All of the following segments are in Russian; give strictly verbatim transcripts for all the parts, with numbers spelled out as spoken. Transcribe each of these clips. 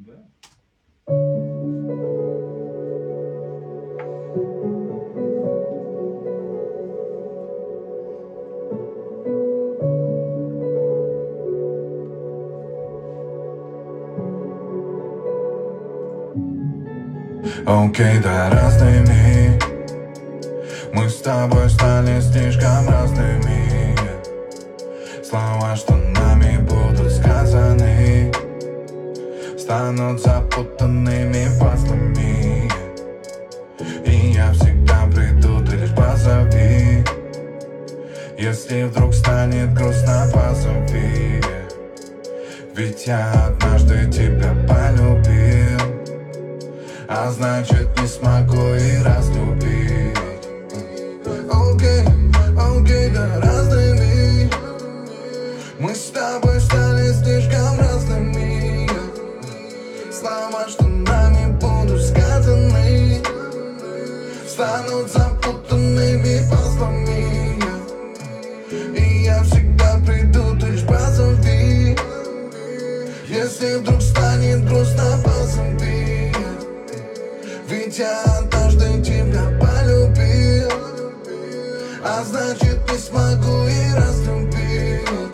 Окей, да, разными мы с тобой стали слишком разными. Слова, что нами будут сказаны, станут запутанными пазлами. И я всегда приду, ты лишь позови. Если вдруг станет грустно, позови. Ведь я однажды тебя полюбил, а значит не смогу и разлюбить. Окей, окей, да, разными мы с тобой стали слишком разными. Слова, что нами будут сказаны, станут запутанными пазлами. И я всегда приду, ты лишь позови. Если вдруг станет грустно, позови. Ведь я однажды тебя полюбил, а значит не смогу и разлюбить.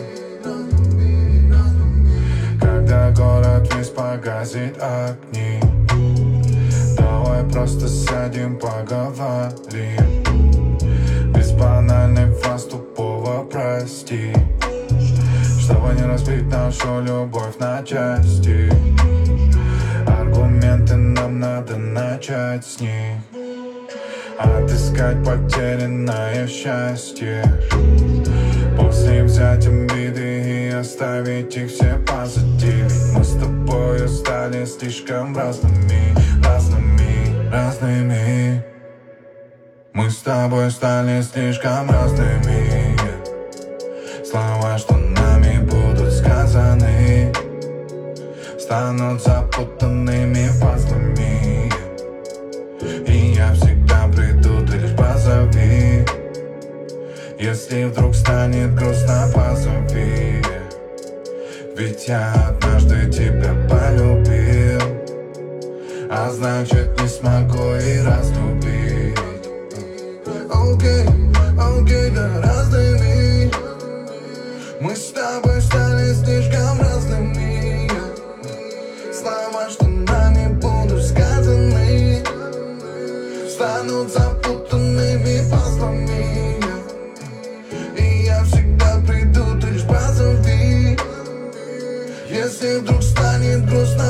Когда город весь погасит огни, давай просто сядем, поговорим. Без банальных фраз тупого прости, чтобы не разбить нашу любовь на части. Аргументы нам надо начать с них, отыскать потерянное счастье. После взять обиды и оставить их все позади. Ведь мы с тобою стали слишком разными, разными, разными. Мы с тобой стали слишком разными. Слова, что нами будут сказаны, станут запутанными пазлами. И я всегда приду, ты лишь позови. Если вдруг станет грустно, позови. Ведь я однажды тебя полюбил, а значит не смогу и разлюбить. Окей, окей, да, разными мы с тобой стали слишком разными. Слова, что нами будут сказаны, станут запутанными пазлами. И я всегда приду, ты лишь позови. Если вдруг станет грустно,